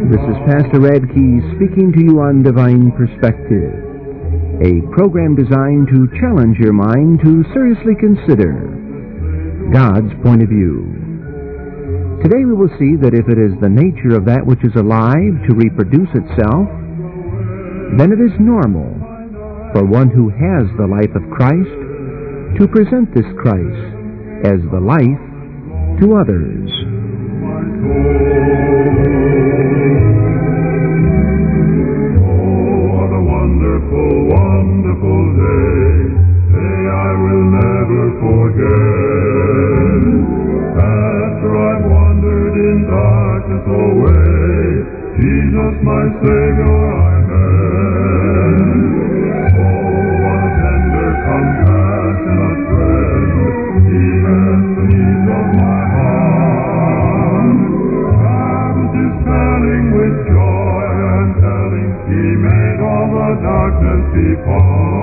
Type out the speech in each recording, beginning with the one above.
This is Pastor Ed Key speaking to you on Divine Perspective, a program designed to challenge your mind to seriously consider God's point of view. Today we will see that if it is the nature of that which is alive to reproduce itself, then it is normal for one who has the life of Christ to present this Christ as the life to others. Wonderful day I will never forget. After I've wandered in darkness away, Jesus my Savior I met. Oh, what a tender, compassionate friend, He met the needs of my heart. And He's smiling with joy and telling He made all the darkness depart.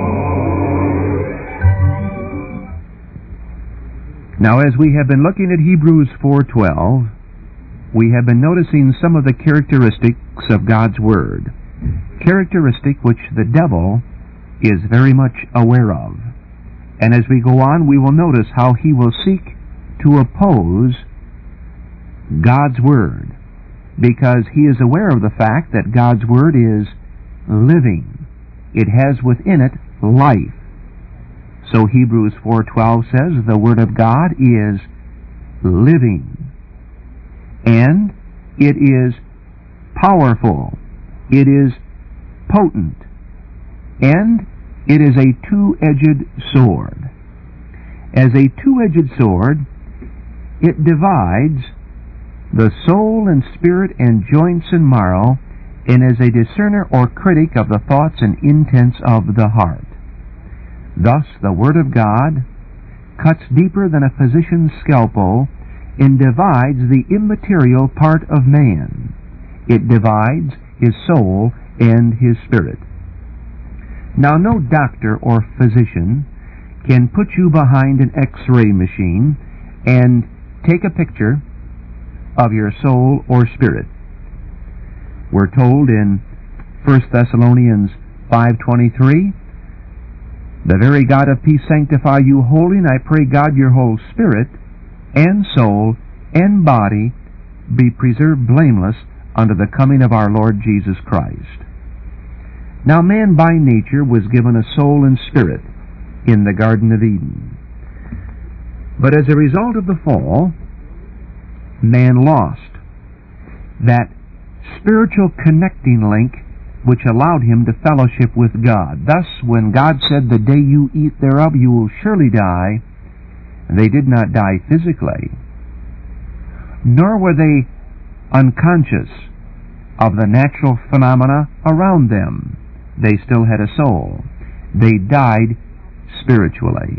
Now, as we have been looking at Hebrews 4:12, we have been noticing some of the characteristics of God's Word, characteristic which the devil is very much aware of. And as we go on, we will notice how he will seek to oppose God's Word, because he is aware of the fact that God's Word is living. It has within it life. So Hebrews 4:12 says the Word of God is living, and it is powerful, it is potent, and it is a two-edged sword. As a two-edged sword, it divides the soul and spirit and joints and marrow, and is a discerner or critic of the thoughts and intents of the heart. Thus, the Word of God cuts deeper than a physician's scalpel and divides the immaterial part of man. It divides his soul and his spirit. Now, no doctor or physician can put you behind an X-ray machine and take a picture of your soul or spirit. We're told in 1 Thessalonians 5:23, "The very God of peace sanctify you wholly, and I pray God your whole spirit and soul and body be preserved blameless unto the coming of our Lord Jesus Christ." Now man by nature was given a soul and spirit in the Garden of Eden. But as a result of the fall, man lost that spiritual connecting link which allowed him to fellowship with God. Thus, when God said, "The day you eat thereof, you will surely die," they did not die physically, nor were they unconscious of the natural phenomena around them. They still had a soul. They died spiritually.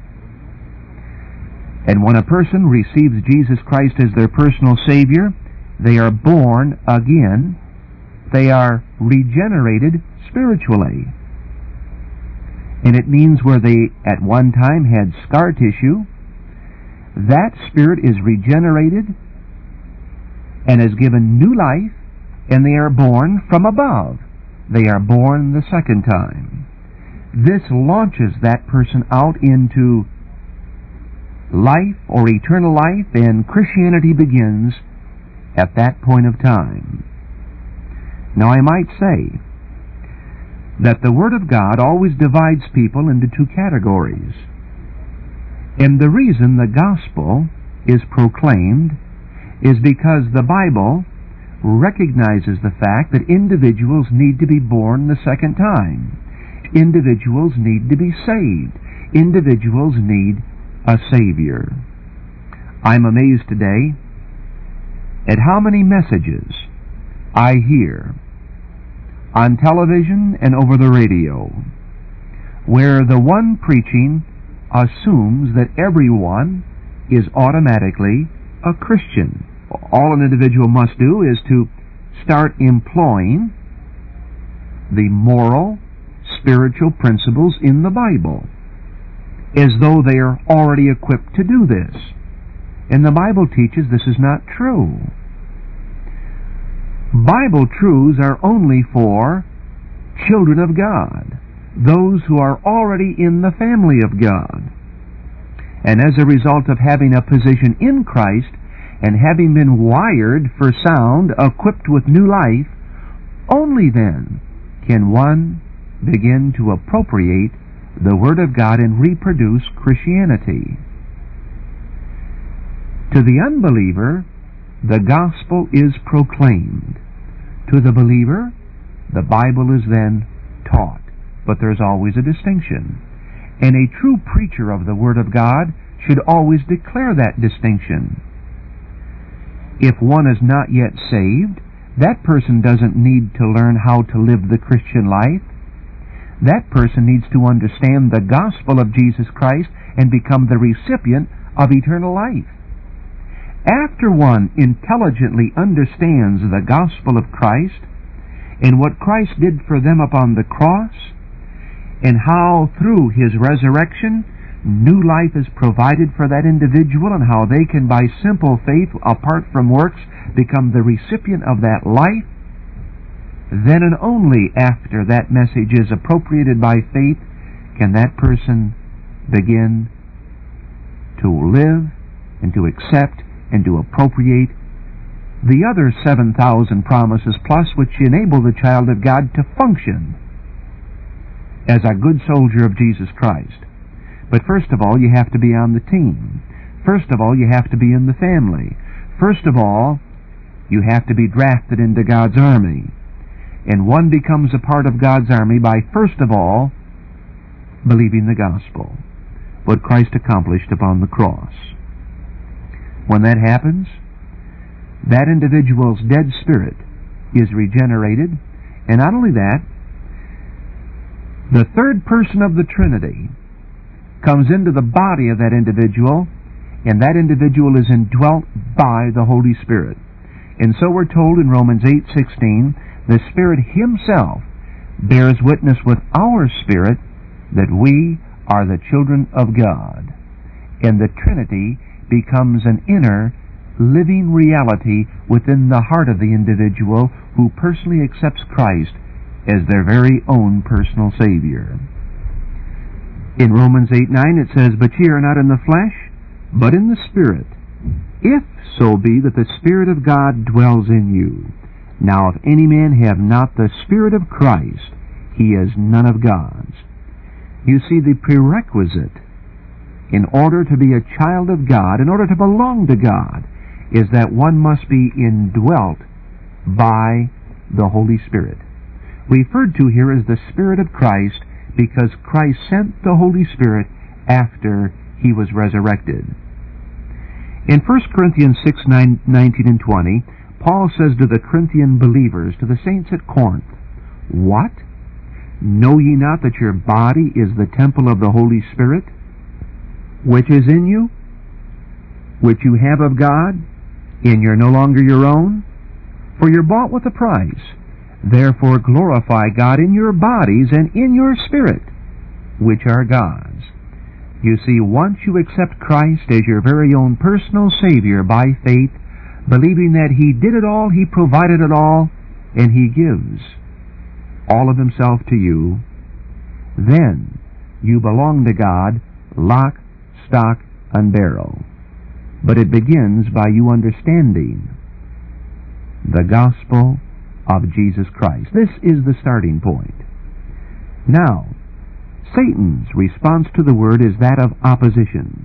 And when a person receives Jesus Christ as their personal Savior, they are born again. They are regenerated spiritually. And it means where they at one time had scar tissue, that spirit is regenerated and is given new life, and they are born from above. They are born the second time. This launches that person out into life or eternal life, and Christianity begins at that point of time. Now, I might say that the Word of God always divides people into two categories. And the reason the gospel is proclaimed is because the Bible recognizes the fact that individuals need to be born the second time. Individuals need to be saved. Individuals need a Savior. I'm amazed today at how many messages I hear on television and over the radio, where the one preaching assumes that everyone is automatically a Christian. All an individual must do is to start employing the moral, spiritual principles in the Bible, as though they are already equipped to do this. And the Bible teaches this is not true. Bible truths are only for children of God, those who are already in the family of God. And as a result of having a position in Christ and having been wired for sound, equipped with new life, only then can one begin to appropriate the Word of God and reproduce Christianity. To the unbeliever, the gospel is proclaimed. To the believer, the Bible is then taught. But there's always a distinction. And a true preacher of the Word of God should always declare that distinction. If one is not yet saved, that person doesn't need to learn how to live the Christian life. That person needs to understand the gospel of Jesus Christ and become the recipient of eternal life. After one intelligently understands the gospel of Christ and what Christ did for them upon the cross, and how through His resurrection new life is provided for that individual, and how they can by simple faith, apart from works, become the recipient of that life, then and only after that message is appropriated by faith can that person begin to live and to accept and to appropriate the other 7,000 promises plus, which enable the child of God to function as a good soldier of Jesus Christ. But first of all, you have to be on the team. First of all, you have to be in the family. First of all, you have to be drafted into God's army. And one becomes a part of God's army by, first of all, believing the gospel, what Christ accomplished upon the cross. When that happens, that individual's dead spirit is regenerated, and not only that, the third person of the Trinity comes into the body of that individual, and that individual is indwelt by the Holy Spirit. And so we're told in Romans 8:16, the Spirit Himself bears witness with our spirit that we are the children of God. And the Trinity becomes an inner, living reality within the heart of the individual who personally accepts Christ as their very own personal Savior. In Romans 8:9 it says, "But ye are not in the flesh, but in the Spirit, if so be that the Spirit of God dwells in you. Now if any man have not the Spirit of Christ, he is none of God's." You see, the prerequisite in order to be a child of God, in order to belong to God, is that one must be indwelt by the Holy Spirit. Referred to here as the Spirit of Christ because Christ sent the Holy Spirit after He was resurrected. In 1 Corinthians 6:19 and 20, Paul says to the Corinthian believers, to the saints at Corinth, "What? Know ye not that your body is the temple of the Holy Spirit, which is in you, which you have of God, and you're no longer your own? For you're bought with a price. Therefore glorify God in your bodies and in your spirit, which are God's." You see, once you accept Christ as your very own personal Savior by faith, believing that He did it all, He provided it all, and He gives all of Himself to you, then you belong to God, lock, stock, and barrel. But it begins by you understanding the gospel of Jesus Christ. This is the starting point. Now, Satan's response to the Word is that of opposition.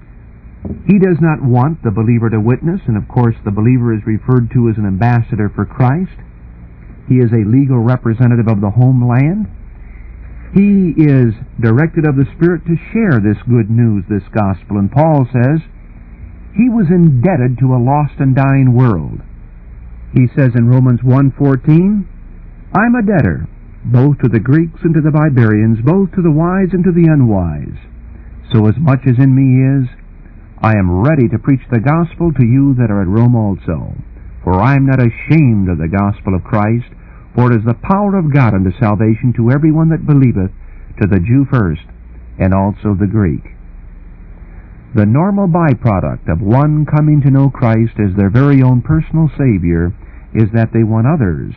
He does not want the believer to witness, and of course the believer is referred to as an ambassador for Christ. He is a legal representative of the homeland. He is directed of the Spirit to share this good news, this gospel. And Paul says, he was indebted to a lost and dying world. He says in Romans 1:14, "I'm a debtor, both to the Greeks and to the barbarians, both to the wise and to the unwise. So as much as in me is, I am ready to preach the gospel to you that are at Rome also. For I am not ashamed of the gospel of Christ, for it is the power of God unto salvation to everyone that believeth, to the Jew first, and also the Greek." The normal byproduct of one coming to know Christ as their very own personal Savior is that they want others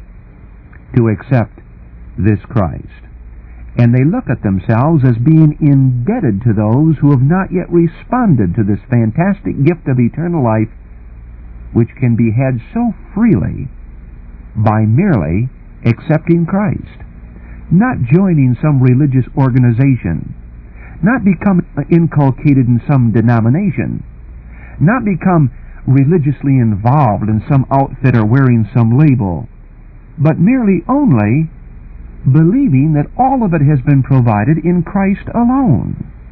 to accept this Christ. And they look at themselves as being indebted to those who have not yet responded to this fantastic gift of eternal life, which can be had so freely by merely accepting Christ, not joining some religious organization, not become inculcated in some denomination, not become religiously involved in some outfit or wearing some label, but merely only believing that all of it has been provided in Christ alone.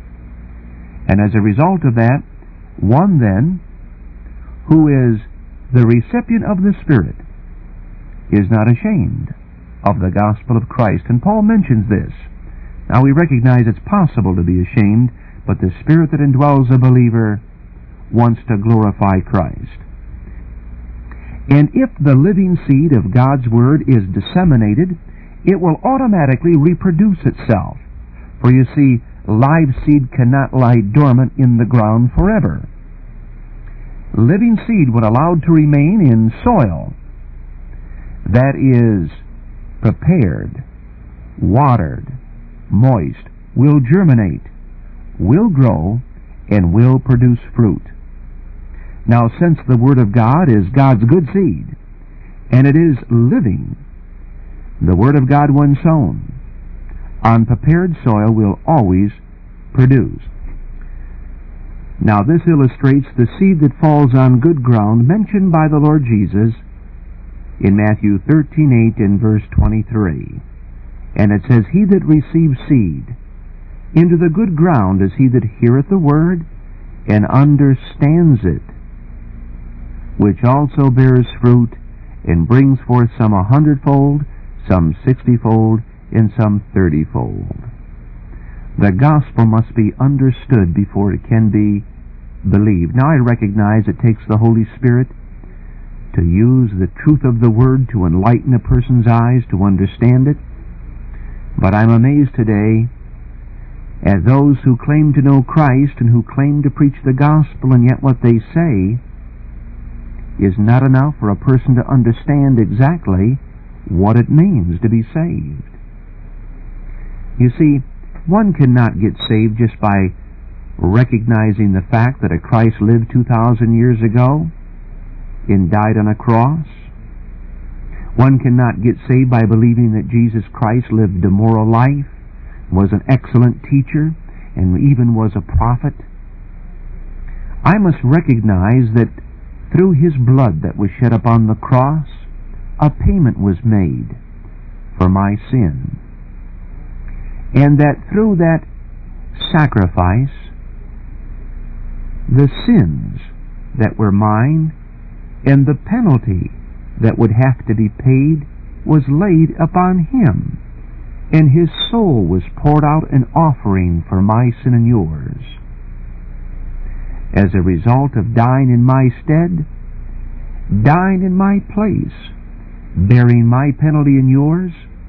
And as a result of that, one then, who is the recipient of the Spirit, is not ashamed of the gospel of Christ. And Paul mentions this. Now we recognize it's possible to be ashamed, but the Spirit that indwells a believer wants to glorify Christ. And if the living seed of God's Word is disseminated, it will automatically reproduce itself. For you see, live seed cannot lie dormant in the ground forever. Living seed, when allowed to remain in soil that is prepared, watered, moist, will germinate, will grow, and will produce fruit. Now, since the Word of God is God's good seed, and it is living, the Word of God, when sown on prepared soil, will always produce. Now, this illustrates the seed that falls on good ground mentioned by the Lord Jesus in Matthew 13:8 and verse 23. And it says, "He that receives seed into the good ground is he that heareth the word and understands it, which also bears fruit and brings forth some 100-fold, some 60-fold, and some 30-fold. The gospel must be understood before it can be believed. Now I recognize it takes the Holy Spirit to use the truth of the Word to enlighten a person's eyes to understand it. But I'm amazed today at those who claim to know Christ and who claim to preach the gospel, and yet what they say is not enough for a person to understand exactly what it means to be saved. You see, one cannot get saved just by recognizing the fact that a Christ lived 2,000 years ago and died on a cross. One cannot get saved by believing that Jesus Christ lived a moral life, was an excellent teacher, and even was a prophet. I must recognize that through His blood that was shed upon the cross, a payment was made for my sin. And that through that sacrifice, the sins that were mine and the penalty that would have to be paid was laid upon Him, and His soul was poured out an offering for my sin and yours. As a result of dying in my stead, dying in my place, bearing my penalty and yours,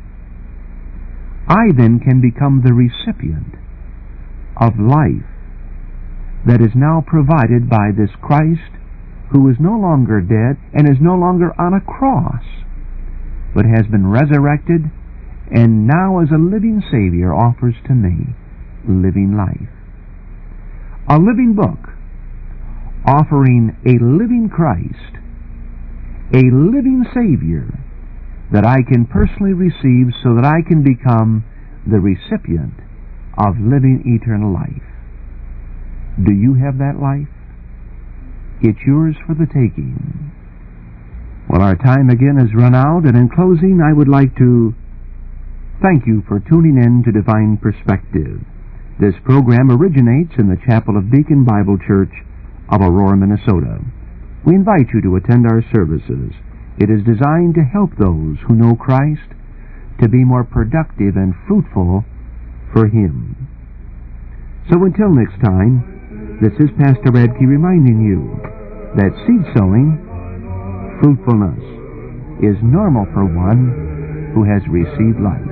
I then can become the recipient of life that is now provided by this Christ, who is no longer dead and is no longer on a cross, but has been resurrected and now as a living Savior offers to me living life. A living book offering a living Christ, a living Savior that I can personally receive so that I can become the recipient of living eternal life. Do you have that life? It's yours for the taking. Well, our time again has run out, and in closing I would like to thank you for tuning in to Divine Perspective. This program originates in the chapel of Beacon Bible Church of Aurora, Minnesota. We invite you to attend our services. It is designed to help those who know Christ to be more productive and fruitful for Him. So until next time, this is Pastor Radke reminding you that seed sowing, fruitfulness, is normal for one who has received life.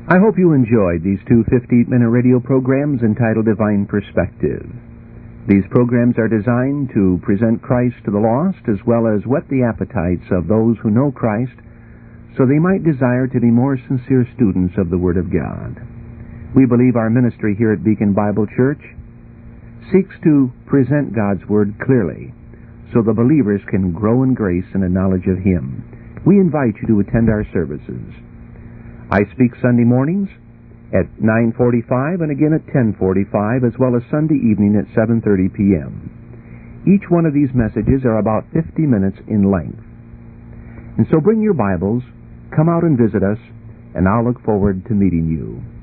I hope you enjoyed these two 15-minute radio programs entitled Divine Perspective. These programs are designed to present Christ to the lost as well as whet the appetites of those who know Christ so they might desire to be more sincere students of the Word of God. We believe our ministry here at Beacon Bible Church seeks to present God's Word clearly so the believers can grow in grace and a knowledge of Him. We invite you to attend our services. I speak Sunday mornings at 9:45 and again at 10:45, as well as Sunday evening at 7:30 p.m. Each one of these messages are about 50 minutes in length. And so bring your Bibles, come out and visit us, and I'll look forward to meeting you.